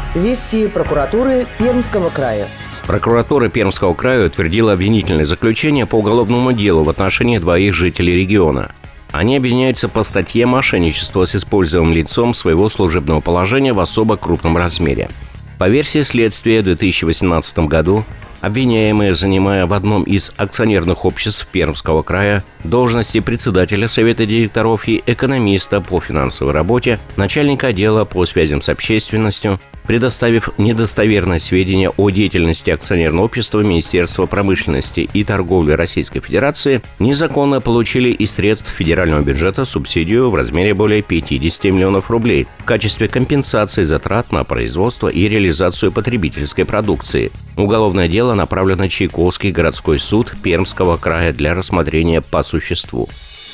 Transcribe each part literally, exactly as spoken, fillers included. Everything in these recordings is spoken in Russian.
Вести прокуратуры Пермского края. Прокуратура Пермского края утвердила обвинительное заключение по уголовному делу в отношении двоих жителей региона. Они обвиняются по статье «Мошенничество с использованием лицом своего служебного положения в особо крупном размере». По версии следствия, в две тысячи восемнадцатом году обвиняемые, занимая в одном из акционерных обществ Пермского края должности председателя Совета директоров и экономиста по финансовой работе, начальника отдела по связям с общественностью, предоставив недостоверные сведения о деятельности акционерного общества Министерства промышленности и торговли Российской Федерации, незаконно получили из средств федерального бюджета субсидию в размере более пятьдесят миллионов рублей в качестве компенсации затрат на производство и реализацию потребительской продукции. Уголовное дело направлено в Чайковский городской суд Пермского края для рассмотрения по существу.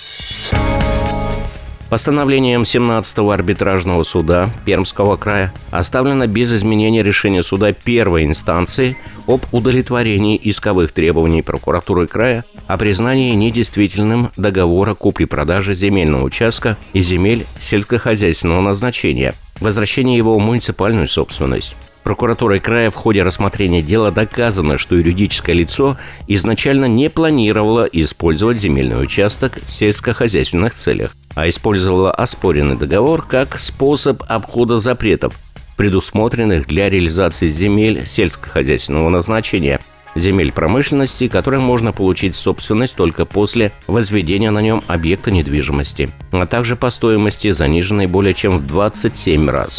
Постановлением семнадцатого арбитражного суда Пермского края оставлено без изменения решение суда первой инстанции об удовлетворении исковых требований прокуратуры края о признании недействительным договора купли-продажи земельного участка и земель сельскохозяйственного назначения, возвращении его в муниципальную собственность. Прокуратурой края в ходе рассмотрения дела доказано, что юридическое лицо изначально не планировало использовать земельный участок в сельскохозяйственных целях, а использовало оспоренный договор как способ обхода запретов, предусмотренных для реализации земель сельскохозяйственного назначения, земель промышленности, которые можно получить в собственность только после возведения на нем объекта недвижимости, а также по стоимости, заниженной более чем в двадцать семь раз.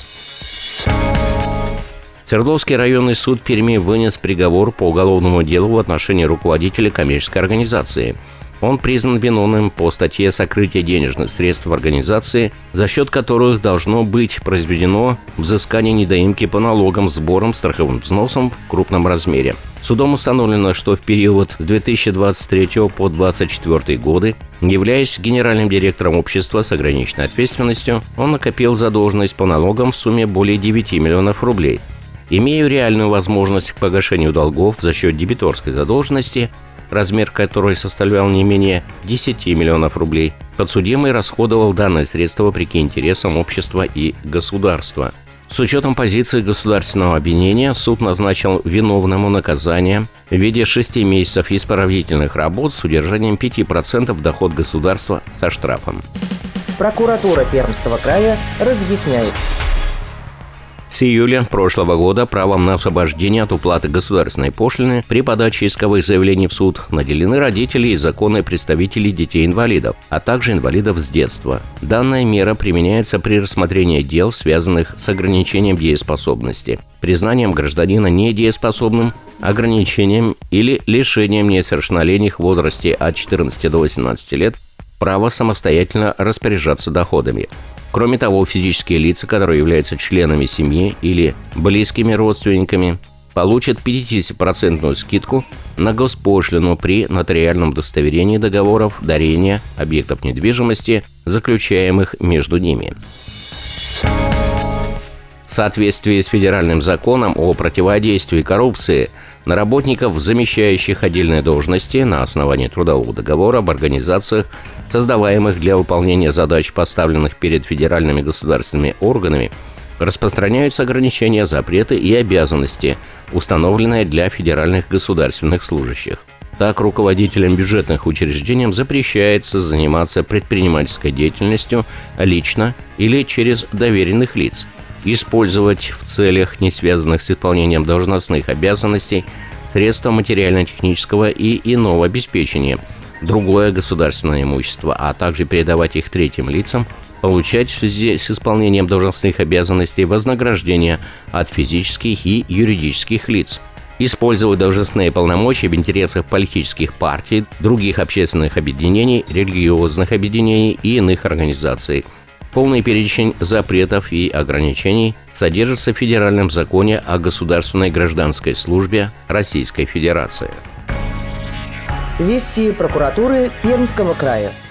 Свердловский районный суд Перми вынес приговор по уголовному делу в отношении руководителя коммерческой организации. Он признан виновным по статье «Сокрытие денежных средств в организации, за счет которых должно быть произведено взыскание недоимки по налогам, сборам, страховым взносам в крупном размере». Судом установлено, что в период с две тысячи двадцать третьего по две тысячи двадцать четвёртый годы, являясь генеральным директором общества с ограниченной ответственностью, он накопил задолженность по налогам в сумме более девяти миллионов рублей. Имея реальную возможность к погашению долгов за счет дебиторской задолженности, размер которой составлял не менее десяти миллионов рублей, подсудимый расходовал данные средства вопреки интересам общества и государства. С учетом позиции государственного обвинения суд назначил виновному наказание в виде шести месяцев исправительных работ с удержанием пяти процентов доход государства со штрафом. Прокуратура Пермского края разъясняет. С июля прошлого года правом на освобождение от уплаты государственной пошлины при подаче исковых заявлений в суд наделены родители и законные представители детей-инвалидов, а также инвалидов с детства. Данная мера применяется при рассмотрении дел, связанных с ограничением дееспособности, признанием гражданина недееспособным, ограничением или лишением несовершеннолетних в возрасте от четырнадцати до восемнадцати лет права самостоятельно распоряжаться доходами. Кроме того, физические лица, которые являются членами семьи или близкими родственниками, получат пятидесятипроцентную скидку на госпошлину при нотариальном удостоверении договоров дарения объектов недвижимости, заключаемых между ними. В соответствии с федеральным законом о противодействии коррупции на работников, замещающих отдельные должности на основании трудового договора об организациях, создаваемых для выполнения задач, поставленных перед федеральными государственными органами, распространяются ограничения, запреты и обязанности, установленные для федеральных государственных служащих. Так, руководителям бюджетных учреждений запрещается заниматься предпринимательской деятельностью лично или через доверенных лиц, использовать в целях, не связанных с исполнением должностных обязанностей, средства материально-технического и иного обеспечения, другое государственное имущество, а также передавать их третьим лицам, получать в связи с исполнением должностных обязанностей вознаграждения от физических и юридических лиц, использовать должностные полномочия в интересах политических партий, других общественных объединений, религиозных объединений и иных организаций. Полный перечень запретов и ограничений содержится в Федеральном законе о государственной гражданской службе Российской Федерации. Вести прокуратуры Пермского края.